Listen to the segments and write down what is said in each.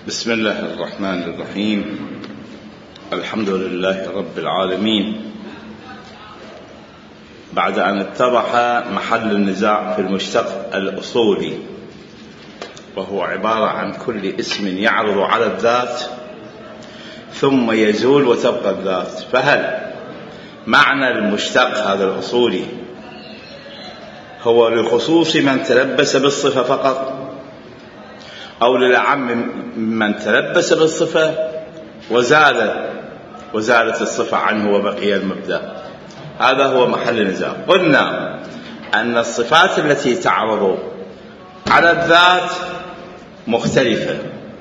بسم الله الرحمن الرحيم. الحمد لله رب العالمين. بعد أن اتضح محل النزاع في المشتق الأصولي، وهو عبارة عن كل اسم يعرض على الذات ثم يزول وتبقى الذات، فهل معنى المشتق هذا الأصولي هو لخصوص من تلبس بالصفة فقط، أو للعم من تلبس بالصفة وزالت الصفة عنه وبقي المبدأ؟ هذا هو محل النزاع. قلنا أن الصفات التي تعرض على الذات مختلفة.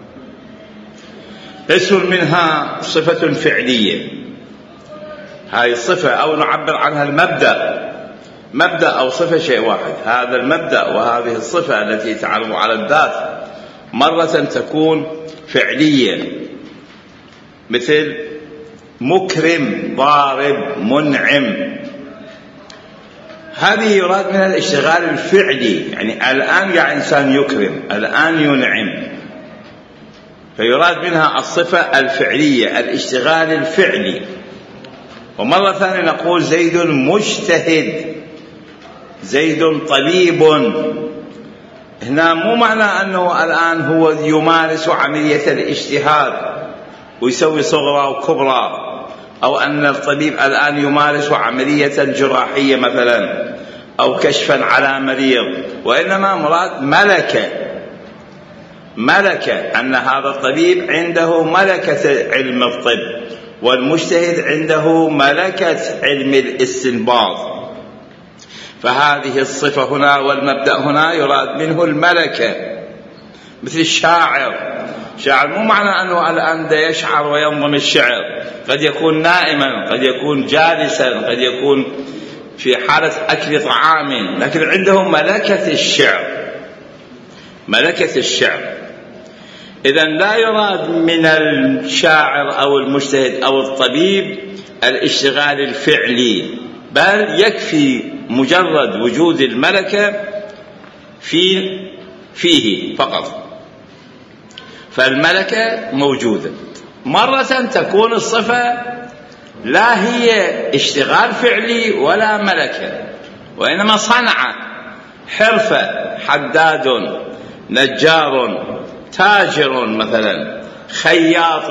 قسم منها صفة فعلية، هذه الصفة أو نعبر عنها المبدأ، مبدأ أو صفة شيء واحد. هذا المبدأ وهذه الصفة التي تعرض على الذات مرة تكون فعلية، مثل مكرم، ضارب، منعم. هذه يراد منها الاشتغال الفعلي، يعني الآن قاعد إنسان يكرم، الآن ينعم، فيراد منها الصفة الفعلية، الاشتغال الفعلي. ومرة ثانية نقول زيد مجتهد، زيد طبيب. هنا مو معنى أنه الآن هو يمارس عملية الاجتهاد ويسوي صغرى وكبرى، أو أن الطبيب الآن يمارس عملية جراحية مثلا أو كشفا على مريض، وإنما مراد ملكة، أن هذا الطبيب عنده ملكة علم الطب، والمجتهد عنده ملكة علم الاستنباط. فهذه الصفة هنا والمبدأ هنا يراد منه الملكة. مثل الشاعر، شاعر مو معنى أنه الآن دا يشعر وينظم الشعر، قد يكون نائما، قد يكون جالسا، قد يكون في حالة أكل طعام، لكن عنده ملكة الشعر. إذن لا يراد من الشاعر أو المجتهد أو الطبيب الاشتغال الفعلي، بل يكفي مجرد وجود الملكة فيه فقط. فالملكة موجودة. مرة تكون الصفة لا هي اشتغال فعلي ولا ملكة، وإنما صنعة، حرفة، حداد، نجار، تاجر مثلا، خياط.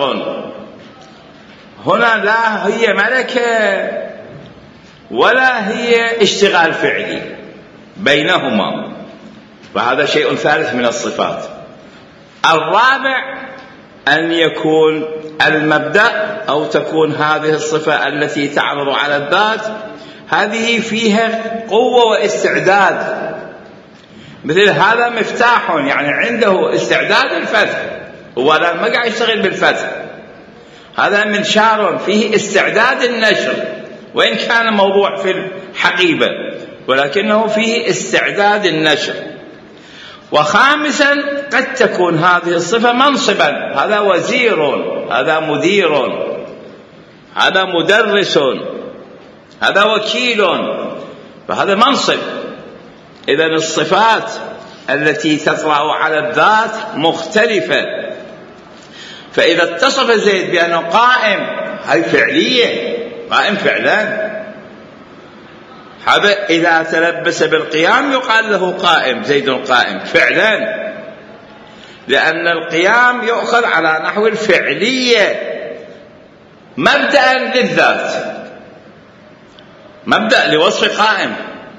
هنا لا هي ملكة ولا هي اشتغال فعلي، بينهما. وهذا شيء ثالث من الصفات. الرابع أن يكون المبدأ أو تكون هذه الصفة التي تعرض على الذات هذه فيها قوة واستعداد. مثل هذا مفتاح، يعني عنده استعداد الفتح، هو الآن ما قاعد يشتغل بالفتح. هذا منشار فيه استعداد النشر، وإن كان موضوع في الحقيبة، ولكنه فيه استعداد النشر. وخامسا قد تكون هذه الصفة منصبا، هذا وزير، هذا مدير، هذا مدرس، هذا وكيل، فهذا منصب. إذن الصفات التي تطرأ على الذات مختلفة. فإذا اتصف زيد بأنه قائم، هذه فعلية، قائم فعلا. هذا إذا تلبس بالقيام يقال له قائم، زيد قائم فعلا، لأن القيام يؤخذ على نحو الفعلية، مبدأ للذات، مبدأ لوصف قائم.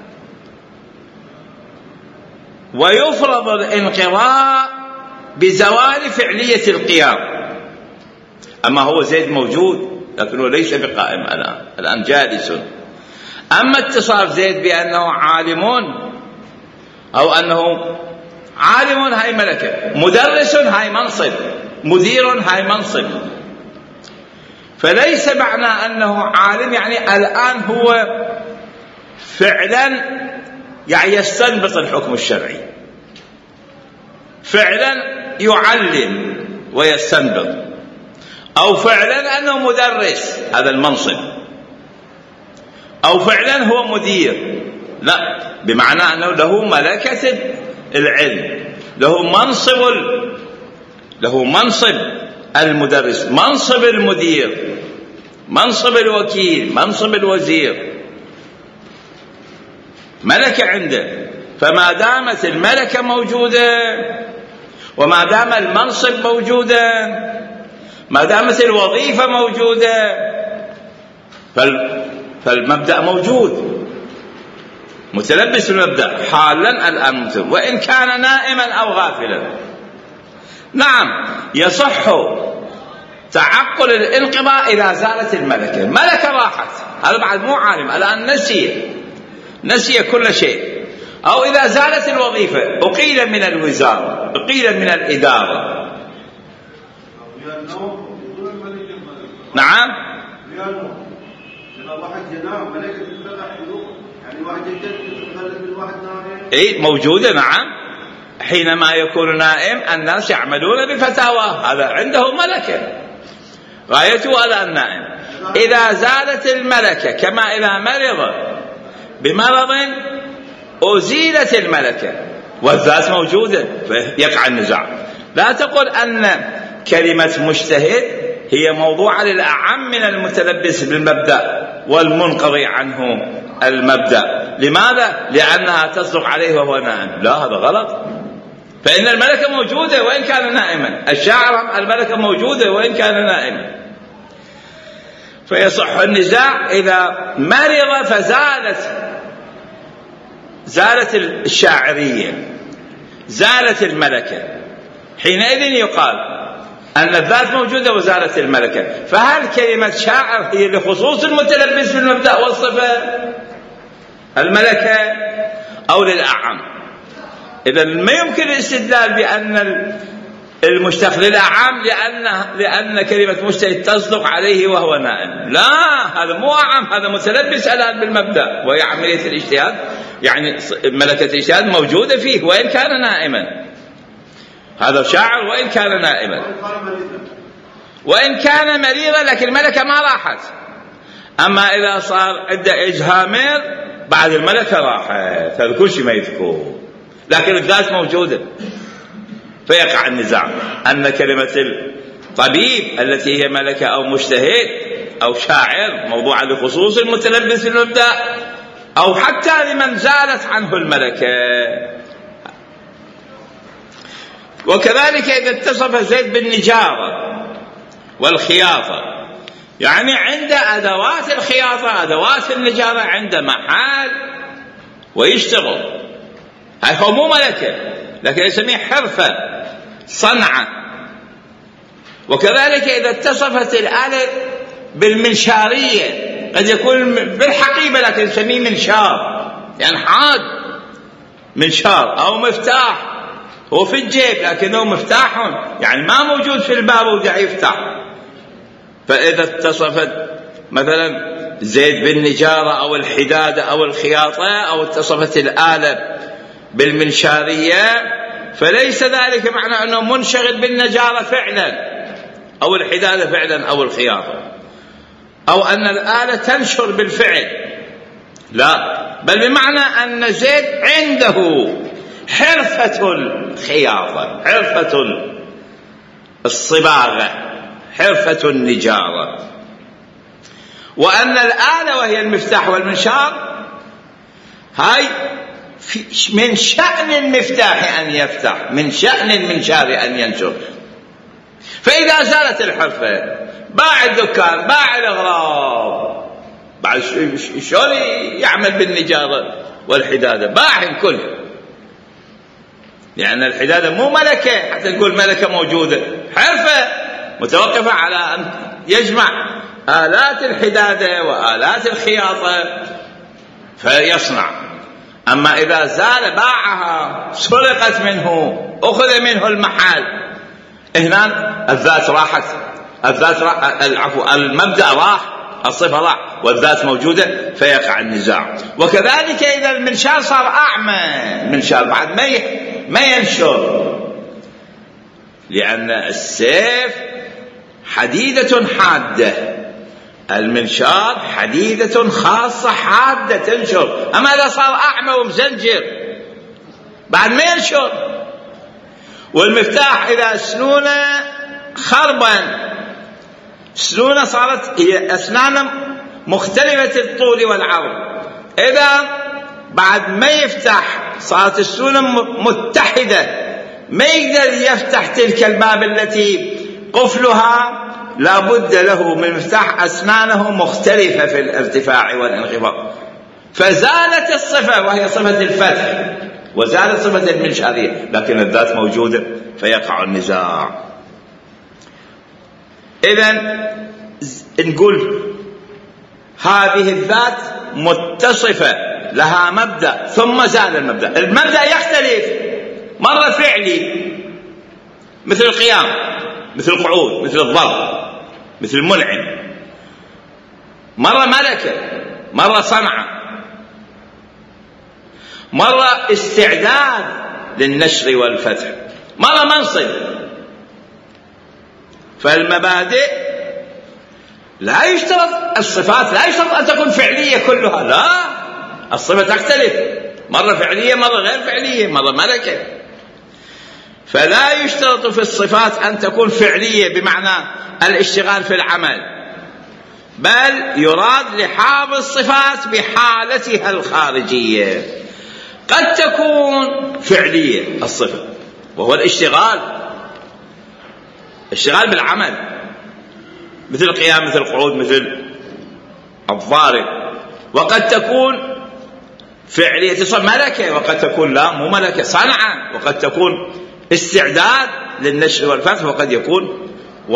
ويفرض الانقضاء بزوال فعلية القيام. أما هو زيد موجود لكنه ليس بقائم الآن جالس. أما اتصاف زيد بأنه عالم، أو أنه عالم، هاي ملكة، مدرس هاي منصب، مدير هاي منصب. فليس معنى أنه عالم يعني الآن هو فعلا يعني يستنبط الحكم الشرعي، فعلا يعلم ويستنبط، أو فعلا أنه مدرس، هذا المنصب، أو فعلا هو مدير. لا، بمعنى أنه له ملكة العلم، له منصب له منصب المدرس، منصب المدير، منصب الوكيل، منصب الوزير، ملكة عنده. فما دامت الملكة موجودة وما دام المنصب موجودا، ما دامت الوظيفة موجودة، فالمبدأ موجود، متلبس بالمبدأ حالا الآن، وإن كان نائما أو غافلا. نعم يصح تعقل الانقضاء إذا زالت الملكة. ملكة راحت، هذا بعد مو عالم، الآن نسي كل شيء. أو إذا زالت الوظيفة، أقيل من الوزارة، أقيل من الإدارة. نعم إيه موجودة. نعم حينما يكون نائم الناس يعملون بفتاواه، هذا عنده ملكة، غايته على النائم. إذا زالت الملكة كما إذا مرض بمرض أزيلت الملكة والذات موجودة فيقع النزاع. لا تقل أن كلمة مجتهد هي موضوع للأعم من المتلبس بالمبدأ والمنقضي عنه المبدأ. لماذا؟ لأنها تصدق عليه وهو نائم. لا، هذا غلط، فإن الملكة موجودة وإن كان نائما. الشاعر الملكة موجودة وإن كان نائما. فيصح النزاع إذا مرض زالت الشاعرية، زالت الملكة، حينئذ يقال أن الذات موجودة وزالت الملكة. فهل كلمة شاعر هي لخصوص المتلبس بالمبدأ والصفة الملكة أو للأعم؟ إذا ما يمكن الاستدلال بأن المشتق للأعم لأن كلمة مجتهد تصدق عليه وهو نائم. لا، هذا مو أعم، هذا متلبس الآن بالمبدأ، وهي عملية الاجتهاد، يعني ملكة الاجتهاد موجودة فيه وإن كان نائما. هذا شاعر وإن كان نائما، وإن كان مريضا، لكن الملكة ما راحت. أما إذا صار عنده إجهامير بعد الملكة راحت، هذا كل شيء ما يذكر، لكن الذات موجودة. فيقع النزاع أن كلمة الطبيب التي هي ملكة أو مجتهد أو شاعر موضوعة لخصوص المتلبس بالمبدأ، أو حتى لمن زالت عنه الملكة. وكذلك إذا اتصف زيد بالنجارة والخياطة، يعني عند أدوات الخياطة، أدوات النجارة، عند محل ويشتغل، هاي هو مو ملكة لكن يسميه حرفة، صنعة. وكذلك إذا اتصفت الآلة بالمنشارية، قد يكون بالحقيبة لكن يسميه منشار، يعني حاد منشار، أو مفتاح هو في الجيب لكنه مفتاح، يعني ما موجود في الباب ودع يفتح. فإذا اتصفت مثلا زيد بالنجارة أو الحدادة أو الخياطة، أو اتصفت الآلة بالمنشارية، فليس ذلك معنى أنه منشغل بالنجارة فعلا أو الحدادة فعلا أو الخياطة، أو أن الآلة تنشر بالفعل، لا، بل بمعنى أن زيد عنده حرفة الخياطة، حرفة الصباغة، حرفة النجارة. وأن الآلة وهي المفتاح والمنشار هاي من شأن المفتاح أن يفتح، من شأن المنشار أن ينشر. فإذا زالت الحرفة، باع الدكان، باع الأغراض، بعد شلون يعمل بالنجارة والحدادة؟ باع الكل، لأن الحدادة مو ملكة حتى نقول ملكة موجودة، حرفة متوقفة على أن يجمع آلات الحدادة وآلات الخياطة فيصنع. أما إذا زال، باعها، سرقت منه، أخذ منه المحل، هنا الذات راحت، المبدأ راح، الصفة راح والذات موجودة، فيقع النزاع. وكذلك إذا المنشار صار أعمى، المنشار بعد ما ينشر، لأن السيف حديدة حادة، المنشار حديدة خاصة حادة تنشر. أما إذا صار أعمى ومزنجر بعد ما ينشر. والمفتاح إذا سنونه خربا، سنونه صارت هي أسنان مختلفة الطول والعرض، إذا بعد ما يفتح صارت السنون متحدة، ما يقدر يفتح تلك الباب التي قفلها لا بد له من مفتاح أسنانه مختلفة في الارتفاع والانخفاض، فزالت الصفة وهي صفة الفتح، وزالت صفة المنشارية، لكن الذات موجودة فيقع النزاع. إذن نقول هذه الذات متصفة لها مبدأ ثم زال المبدأ. المبدأ يختلف، مرة فعلي مثل القيام، مثل القعود، مثل الضرب، مثل المنعم، مرة ملكة، مرة صنعة، مرة استعداد للنشر والفتح، مرة منصب. فالمبادئ لا يشترط، الصفات لا يشترط أن تكون فعلية كلها، لا، الصفة تختلف، مرة فعلية، مرة غير فعلية، مرة ملكة. فلا يشترط في الصفات أن تكون فعلية بمعنى الاشتغال في العمل، بل يراد لحاظ الصفات بحالتها الخارجية. قد تكون فعلية الصفة وهو الاشتغال بالعمل، مثل القيام، مثل القعود، مثل الضارب، وقد تكون فعلية صفة ملكة، وقد تكون لا مو ملكة، صنعة، وقد تكون استعداد للنشر والفتح، وقد يكون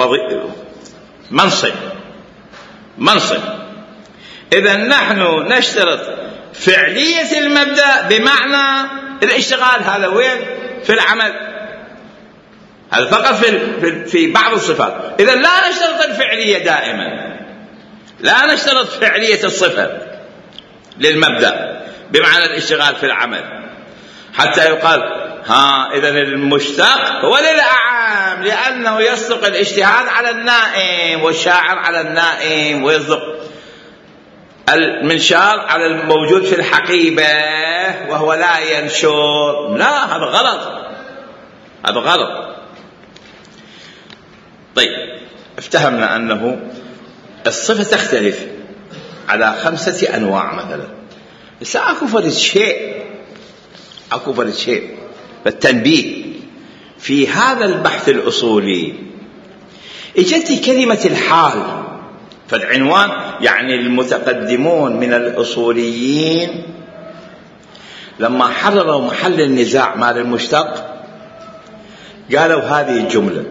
منصب. إذا نحن نشترط فعلية المبدأ بمعنى الاشتغال، هذا وين؟ في العمل، هذا فقط في بعض الصفات. إذا لا نشترط الفعلية دائما، لا نشترط فعلية الصفة للمبدأ بمعنى الاشتغال في العمل، حتى يقال إذا المشتق هو للأعام، لأنه يصدق الاجتهاد على النائم، والشاعر على النائم، ويصدق المنشار على الموجود في الحقيبة وهو لا ينشر. لا، هذا غلط. طيب، افتهمنا أنه الصفة تختلف على 5 أنواع مثلا. بس أكو فرد شيء بالتنبيه في هذا البحث الأصولي. اجت كلمة الحال فالعنوان، يعني المتقدمون من الأصوليين لما حرروا محل النزاع مال المشتق قالوا هذه الجملة،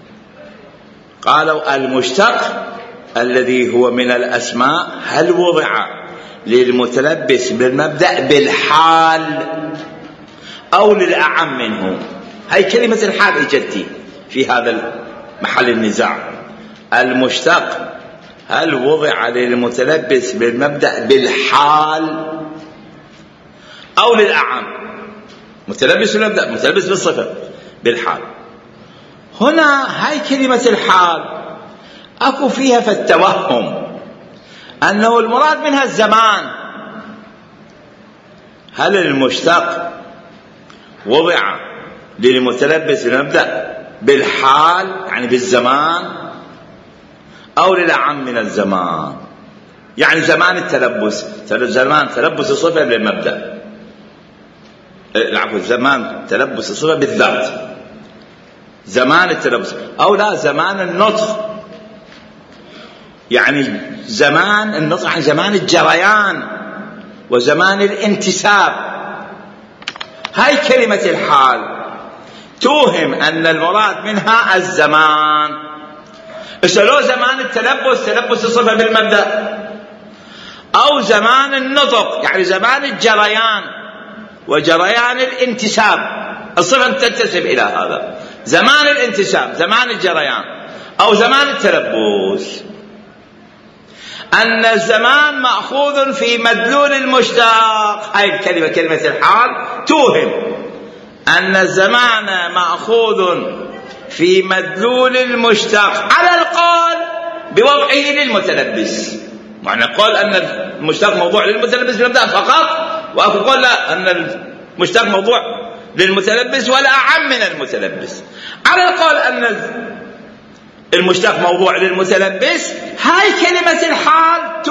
قالوا المشتق الذي هو من الأسماء هل وضع للمتلبس بالمبدأ بالحال أو للأعم منه؟ هاي كلمة الحال اجتي في هذا محل النزاع. المشتق هل وضع للمتلبس بالمبدأ بالحال أو للأعم؟ متلبس بالمبدأ، متلبس بالصفة، بالحال. هنا هاي كلمة الحال أكو فيها فالتوهم أنه المراد منها الزمان. هل المشتق وضع للمتلبس بالمبدأ بالحال يعني بالزمان أو للأعم من الزمان؟ يعني زمان التلبس، زمان تلبس الصفة بالمبدأ، العفو، زمان تلبس الصفة بالذات، زمان التلبس، أو لا، زمان النطق، يعني زمان النطق عن زمان الجريان وزمان الانتساب. هاي كلمة الحال توهم أن المراد منها الزمان. لو زمان التلبس، تلبس الصفة بالمبدأ، أو زمان النطق يعني زمان الجريان وجريان الانتساب، الصفة تنتسب إلى هذا، زمان الانتساب، زمان الجريان، أو زمان التلبس. أن الزمان مأخوذ في مدلول المشتق، هاي الكلمة كلمة الحال توهم أن الزمان مأخوذ في مدلول المشتق، على القول بوضعه للمتلبس. معنى قول أن المشتق موضوع للمتلبس بالمبدأ فقط، وأكو قول لا، أن المشتق موضوع للمتلبس ولا أعم من المتلبس. على القول أن المشتق موضوع للمتلبس، هاي كلمة الحال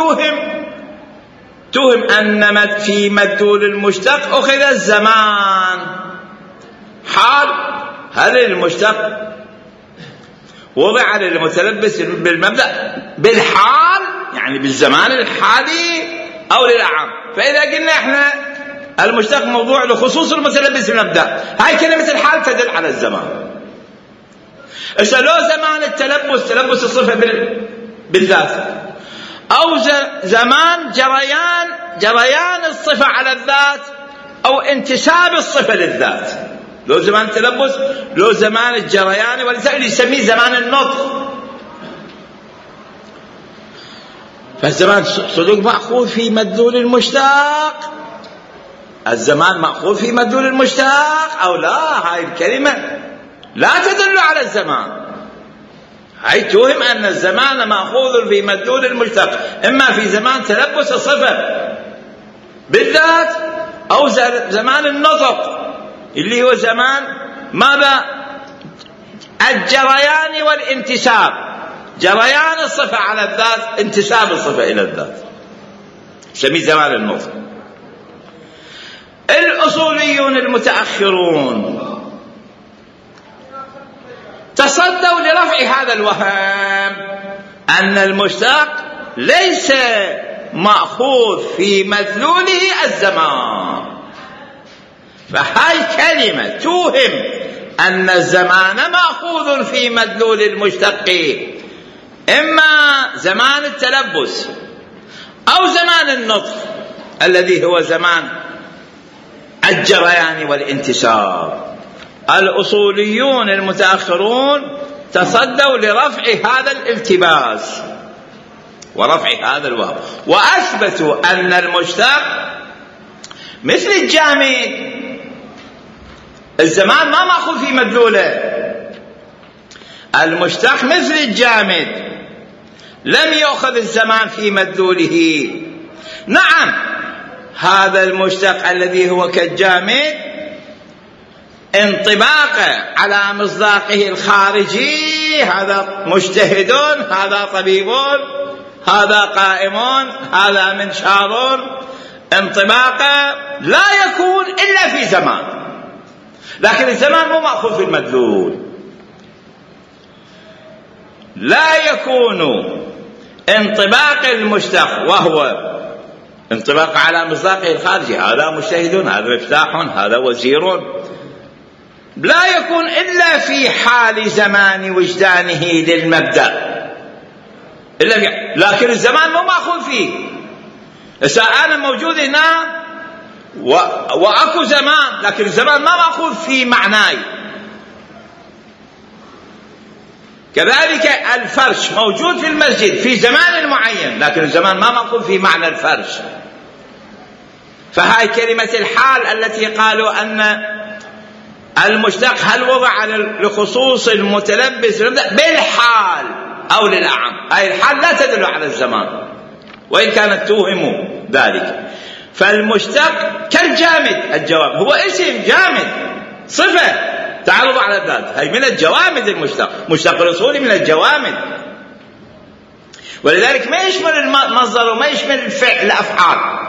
توهم أن في مدلول المشتق أخذ الزمان. حال هل المشتق وضع للمتلبس بالمبدأ بالحال يعني بالزمان الحالي أو للأعم؟ فإذا قلنا إحنا المشتق موضوع لخصوص المتلبس بالمبدأ، هاي كلمة الحال تدل على الزمان. لو زمان التلبس تلبس الصفة بالذات، أو زمان جريان الصفة على الذات، أو انتساب الصفة للذات. لو زمان التلبس، لو زمان الجريان، ولذلك يسميه زمان النطق. فالزمان صدق مأخوذ في مدلول المشتق، الزمان مأخوذ في مدلول المشتق أو لا؟ هاي الكلمة لا تدل على الزمان، هاي توهم أن الزمان مأخوذ في مدلول المشتق، إما في زمان تلبس الصفة بالذات أو زمان النطق اللي هو زمان ماذا؟ الجريان والانتساب، جريان الصفة على الذات، انتساب الصفة إلى الذات، سميه زمان النطق. الأصوليون المتأخرون تصدوا لرفع هذا الوهم أن المشتق ليس مأخوذ في مدلوله الزمان. فهاي كلمة توهم أن الزمان مأخوذ في مدلول المشتق، إما زمان التلبس أو زمان النطق الذي هو زمان الجريان والانتشار. الأصوليون المتأخرون تصدوا لرفع هذا الالتباس ورفع هذا الوهم، وأثبتوا أن المشتق مثل الجامد، الزمان ما مأخوذ في مدلوله. المشتق مثل الجامد، لم يأخذ الزمان في مدلوله. نعم، هذا المشتق الذي هو كالجامد انطباقه على مصداقه الخارجي، هذا مجتهد، هذا طبيب، هذا قائم، هذا منشار، انطباقه لا يكون إلا في زمان، لكن الزمان مو مأخوذ في المدلول. لا يكون انطباق المشتق وهو انطباق على مصداقه الخارجي، هذا مجتهد، هذا مفتاح، هذا وزير، لا يكون إلا في حال زمان وجدانه للمبدأ، لكن الزمان مو مأخوذ فيه. أنا موجود هنا وأكو زمان، لكن الزمان ما مأخوذ في معناي. كذلك الفرش موجود في المسجد في زمان معين، لكن الزمان ما مأخوذ في معنى الفرش. فهاي كلمة الحال التي قالوا أن المشتق هل وضع لخصوص المتلبس بالحال أو للأعم، هاي الحال لا تدل على الزمان وإن كانت توهم ذلك. فالمشتق كالجامد، الجواب هو اسم جامد، صفة تعرض على الذات، هي من الجوامد. المشتق مشتق الأصولي من الجوامد، ولذلك ما يشمل المصدر وما يشمل الفعل الأفعال،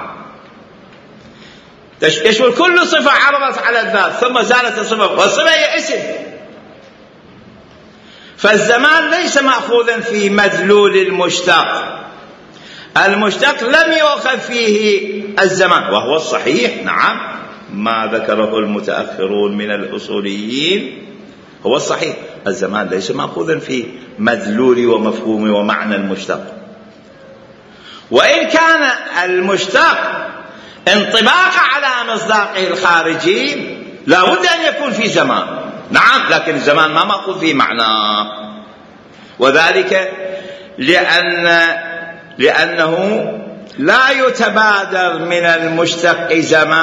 يشمل كل صفة عرضت على الذات ثم زالت الصفة، والصفة هي اسم. فالزمان ليس مأخوذا في مدلول المشتق، المشتق لم يؤخذ فيه الزمان، وهو الصحيح. نعم، ما ذكره المتأخرون من الأصوليين هو الصحيح، الزمان ليس مأخوذا في مدلول ومفهوم ومعنى المشتق، وإن كان المشتق انطباق على مصداقه الخارجي لا بد أن يكون في زمان. نعم، لكن الزمان ما مأخوذ في معناه، وذلك لأنه لا يتبادر من المشتق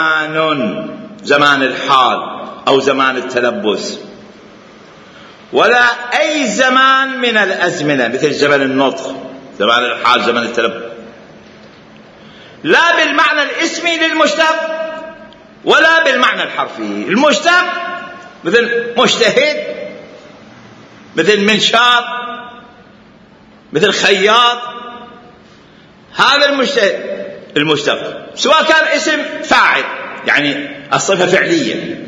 زمان الحال أو زمان التلبس، ولا أي زمان من الأزمنة مثل زمن النطق، زمان الحال، زمن التلبس، لا بالمعنى الاسمي للمشتق ولا بالمعنى الحرفي. المشتق مثل مجتهد، مثل منشار، مثل خياط، هذا المشتق سواء كان اسم فاعل يعني الصفة فعلية،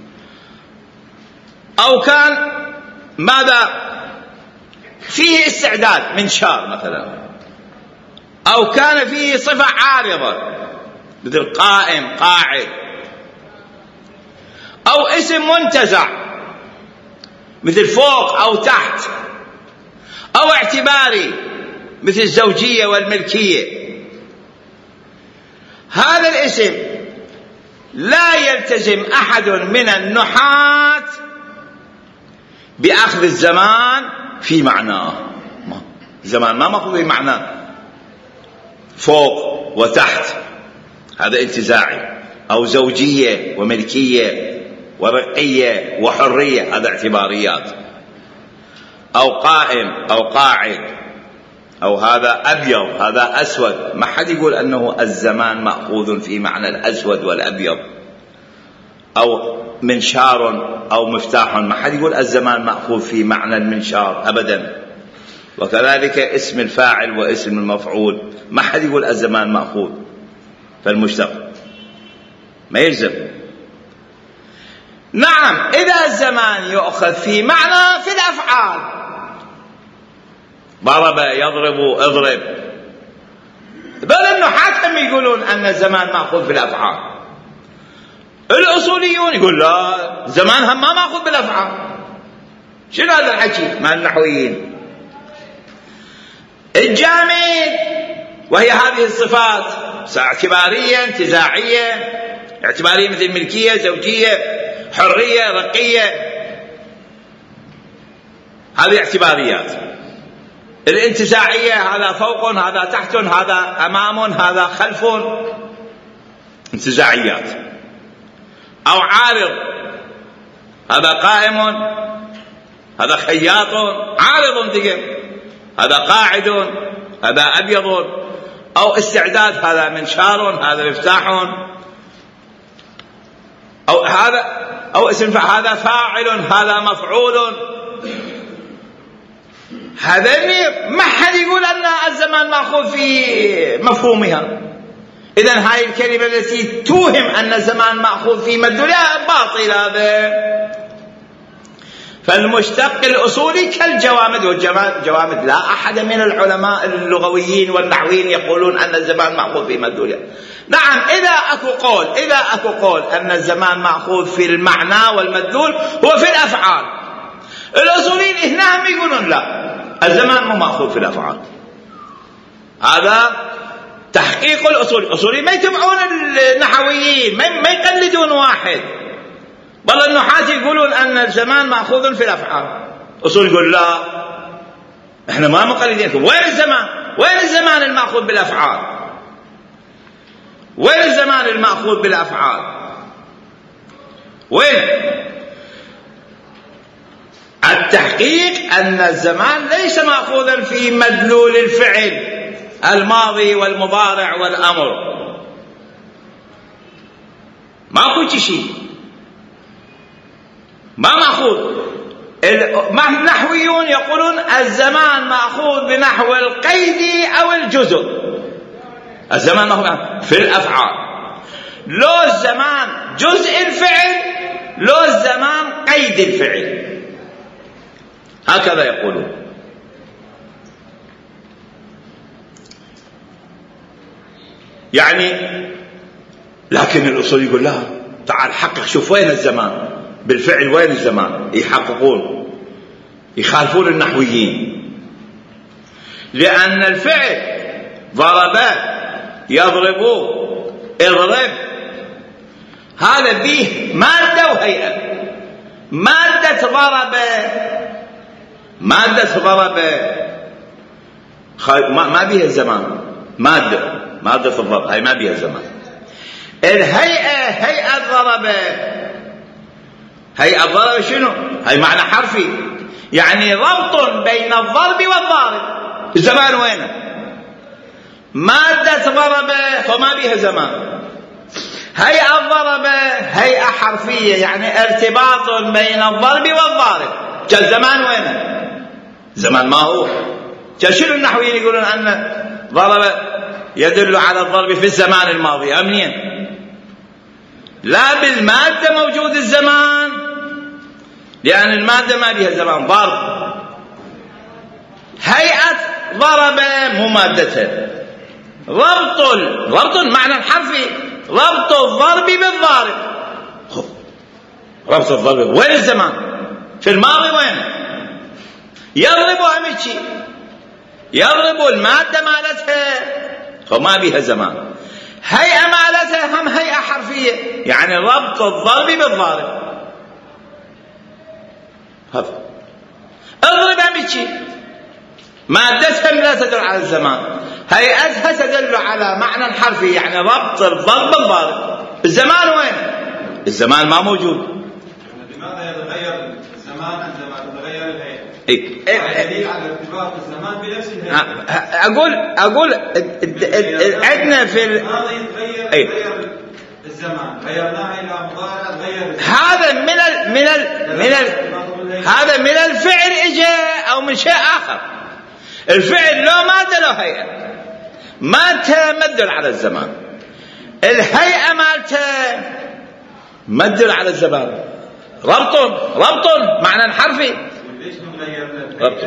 أو كان ماذا فيه استعداد منشار مثلا، أو كان فيه صفة عارضة مثل قائم قاعد، أو اسم منتزع مثل فوق أو تحت، أو اعتباري مثل الزوجية والملكية. هذا الاسم لا يلتزم أحد من النحاة بأخذ الزمان في معناه. الزمان ما مأخوذ في معناه فوق وتحت، هذا انتزاعي، أو زوجية وملكية ورقية وحرية، هذا اعتباريات، أو قائم أو قاعد، أو هذا أبيض هذا أسود. ما حد يقول أنه الزمان مأخوذ في معنى الأسود والأبيض، أو منشار أو مفتاح، ما حد يقول الزمان مأخوذ في معنى المنشار أبدا. وكذلك اسم الفاعل واسم المفعول ما حد يقول الزمان مأخوذ. فالمشتق ما يلزم. نعم إذا الزمان يؤخذ في معنى في الأفعال، ضرب يضرب اضرب، بل النحاة هم يقولون أن الزمان مأخوذ في الأفعال. الأصوليون يقول لا، زمان هم ما مأخوذ بالأفعال. شنو هذا الحكي مع النحويين؟ الجامد وهي هذه الصفات اعتبارية انتزاعية، اعتبارية مثل ملكية زوجية حرية رقية، هذه اعتباريات. الانتزاعية هذا فوق هذا تحت هذا أمام هذا خلف، انتزاعيات. أو عارض، هذا قائم هذا خياط، عارض دقيق، هذا قاعد هذا أبيض. أو استعداد، هذا منشار هذا مفتاح، أو هذا أو اسم هذا فاعل هذا مفعول. هذا ما حد يقول أن الزمان مأخوذ في مفهومها. إذن هاي الكلمة التي توهم أن الزمان مأخوذ في مدلولها باطلة. فالمشتق الأصولي كالجوامد، والجوامد لا أحد من العلماء اللغويين والنحويين يقولون أن الزمان مأخوذ في مدلولها. نعم إذا أكو قول أن الزمان مأخوذ في المعنى والمدلول هو في الأفعال. الأصوليين هنا هم يقولون لا، الزمان مو مأخوذ في الأفعال. هذا تحقيق الأصوليين ما يتبعون النحويين، ما يقلدون واحد. بل النحاة يقولون أن الزمان مأخوذ في الأفعال. أصول يقول لا، إحنا ما مقلدينكم. وين الزمان المأخوذ بالأفعال؟ وين الزمان المأخوذ بالأفعال؟ وين؟ التحقيق أن الزمان ليس مأخوذا في مدلول الفعل الماضي والمضارع والأمر. ماكو شيء ما مأخوذ. النحويون يقولون الزمان مأخوذ بنحو القيد أو الجزء. الزمان مأخوذ في الأفعال، لو الزمان جزء الفعل لو الزمان قيد الفعل، هكذا يقولون. يعني لكن الأصول يقول لا، تعال حقق شوف وين الزمان بالفعل، وين الزمان؟ يحققون يخالفون النحويين، لأن الفعل ضرب يضرب اضرب هذا فيه مادة وهيئة. مادة ضرب ما بيها الزمان، مادة الضرب هاي ما بيها الزمان. هيئة الضرب شنو؟ هاي معنى حرفي، يعني ربط بين الضرب والضارب. الزمان وينه؟ مادة ضرب فما بيها زمان. هيئة الضرب هيئة حرفية، يعني ارتباط بين الضرب والضارب. كالزمان وينه؟ زمان ما هو. شنو النحويين يقولون أن ضرب يدل على الضرب في الزمان الماضي؟ أمنين لا بالمادة موجود الزمان، لأن المادة ما بها زمان. ضرب هيئة ضرب مو مادته. ربط معنى حرفي، ربط الضرب بالضارب. ربط الضرب وين الزمان؟ في الماضي وين؟ يضرب أمشي، يضرب المادة مالتها وما بها زمان. هيئة مالتها هم هيئة حرفية، يعني ربط الضرب بالضارب. هذا اضرب أمشي، مادتها لا تدل على الزمان، هيئتها تدل على معنى حرفي، يعني ربط الضرب بالضارب. الزمان وين؟ الزمان ما موجود. لماذا يتغير الزمان عندما تتغير الهيئة؟ دليل على ارتباط الزمان بنفس الهيئة. أقول عندنا في الماضي يتغير الزمان، غيرناه إلى مضارع تغير هذا من الفعل إجا أو من شيء آخر. الفعل له مادة له هيئة، مادته مدل على الزمان، الهيئة مالته مدل على الزمان. ربط معنى حرفي. ربط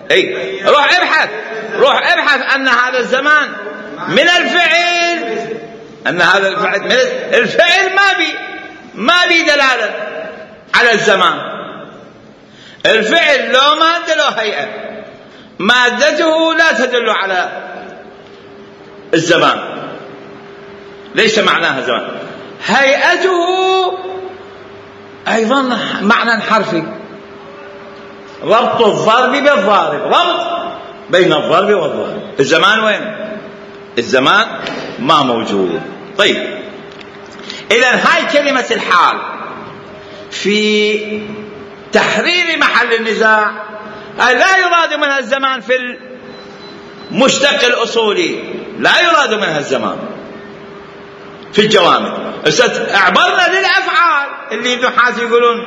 روح ابحث أن هذا الزمان من الفعل، أن هذا الفعل ما بي دلالة على الزمان. الفعل له مادة له هيئة، مادته لا تدل على الزمان، ليس معناها زمان. هيئته أيضا معنى حرفي، ربط الضرب بالضارب، ربط بين الضرب والضارب. الزمان وين؟ الزمان ما موجود. طيب، إذن هاي كلمة الحال في تحرير محل النزاع لا يراد منها الزمان في المشتق الأصولي، لا يراد منها الزمان في الجوامع. اعبرنا للأفعال اللي ابن حاتم يقولون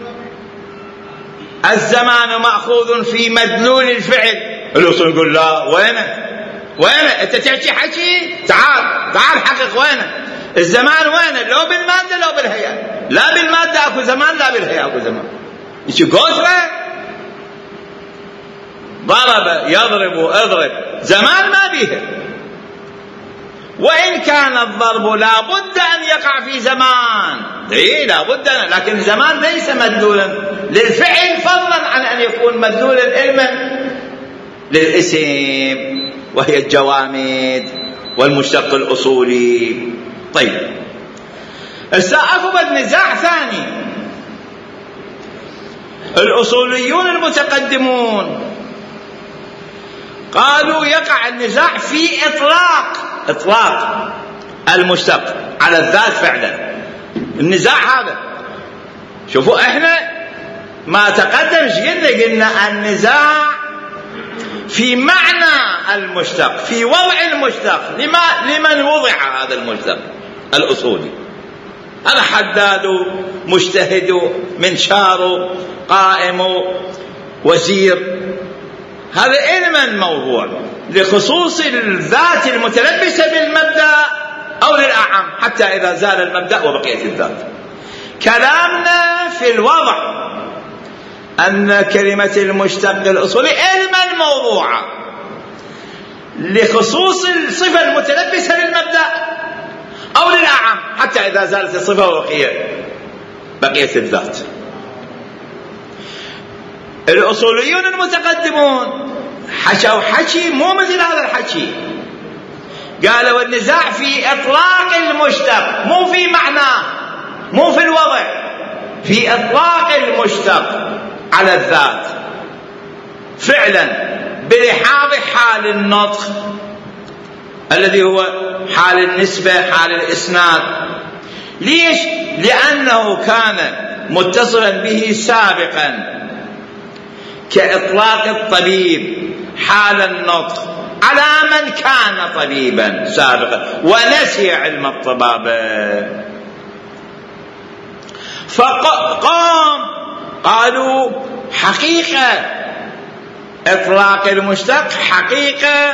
الزمان مأخوذ في مدلول الفعل. الأصول يقول لا، وينه أنت تحكي حكي، تعال حقق وينه الزمان، وينه؟ لو بالمادة لو بالهيئة. لا بالمادة أكو زمان، لا بالهيئة أكو زمان. يشي قوسرة ضرب يضرب اضرب، زمان ما بيها. وإن كان الضرب لا بد أن يقع في زمان، لا بد، لكن زمان ليس مدلولا للفعل فضلا عن أن يكون مدلولا علما للاسم، وهي الجوامد والمشتق الأصولي. طيب، سأفضل نزاع ثاني. الأصوليون المتقدمون قالوا يقع النزاع في إطلاق المشتق على الذات فعلا. النزاع هذا، شوفوا احنا ما تقدمش قلنا النزاع في معنى المشتق، في وضع المشتق، لمن وضع هذا المشتق الأصولي. هذا حداد، مجتهد، منشار، قائم، وزير. هذا علما موضوع لخصوص الذات المتلبسة بالمبدأ أو للأعم، حتى إذا زال المبدأ وبقيت الذات. كلامنا في الوضع أن كلمة المشتق الأصولي علما موضوعة لخصوص الصفة المتلبسة بالمبدأ أو للأعم، حتى إذا زالت الصفة وبقيت الذات. الأصوليون المتقدمون حكوا حكي مو مثل هذا الحكي. قالوا النزاع في إطلاق المشتق، مو في معناه، مو في الوضع، في إطلاق المشتق على الذات فعلا بلحاظ حال النطق الذي هو حال النسبة، حال الإسناد. ليش؟ لأنه كان متصلا به سابقا، كإطلاق الطبيب حال النطق على من كان طبيبا سابقا ونسي علم الطبابة. فقام قالوا حقيقة إطلاق المشتق حقيقة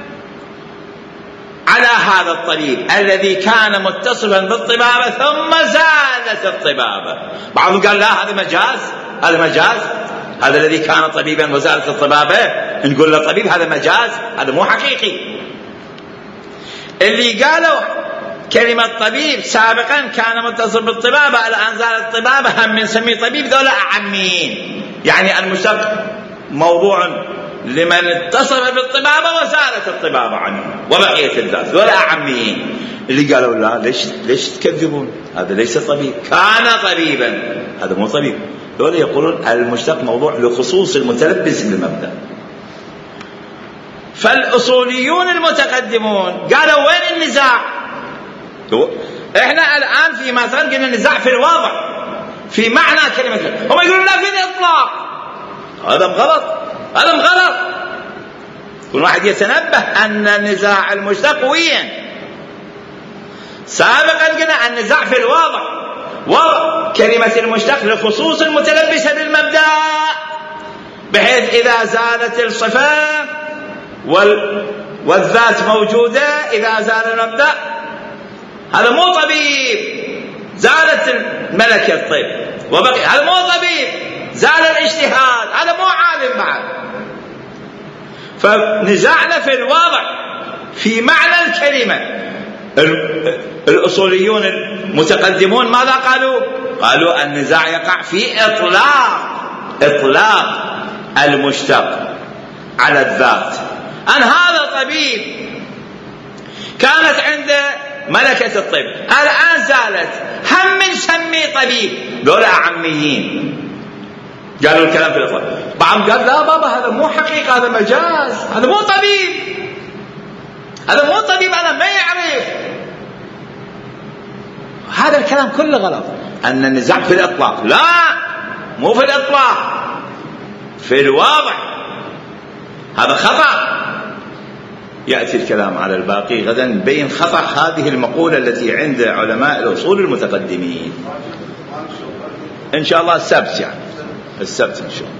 على هذا الطبيب الذي كان متصفا بالطبابة ثم زالت الطبابة. بعضهم قال لا هذا مجاز، هذا مجاز، هذا الذي كان طبيبا وزالت الطبابة نقول له طبيب، هذا مجاز، هذا مو حقيقي. اللي قالوا كلمة طبيب سابقا كان متصف بالطبابة الآن زالت الطبابة هم نسميه طبيب، ذولا أعميين، يعني المشتق موضوع لمن اتصف بالطبابة وزالت الطبابة عنه وبقية الذات، ذولا أعميين. اللي قالوا لا ليش تكذبون، هذا ليس طبيب، كان طبيبا، هذا مو طبيب. ذولا يقولون المشتق موضوع لخصوص المتلبس بالمبدأ. فالأصوليون المتقدمون قالوا وين النزاع؟ احنا الآن في مثلا قلنا النزاع في الوضع في معنى كلمة، هم يقولون لا في الإطلاق. هذا غلط، هذا غلط. كل واحد يتنبه أن نزاع المشتق وين. سابقا قلنا النزاع في الوضع، وضع كلمة المشتق لخصوص المتلبسة بالمبدأ، بحيث إذا زالت الصفة والذات موجودة، إذا زال المبدأ هذا مو طبيب، زالت الملكة الطب وبقي، هذا مو طبيب، زال الاجتهاد، هذا مو عالم بعد. فنزعنا في الوضع في معنى الكلمة. الأصوليون المتقدمون ماذا قالوا؟ قالوا النزاع يقع في إطلاق المشتق على الذات. أن هذا طبيب كانت عنده ملكة الطب الآن زالت، هم نسميه طبيب، دول أعميين قالوا الكلام في الإطلاق. بعضهم قال لا بابا هذا مو حقيقة، هذا مجاز، هذا مو طبيب، هذا مو طبيب، هذا ما يعرف. هذا الكلام كله غلط. أن النزاع في الإطلاق، لا مو في الإطلاق، في الواضح، هذا خطأ. يأتي الكلام على الباقي غدا نبين خطأ هذه المقولة التي عند علماء الأصول المتقدمين إن شاء الله السبت، يعني السبت إن شاء الله.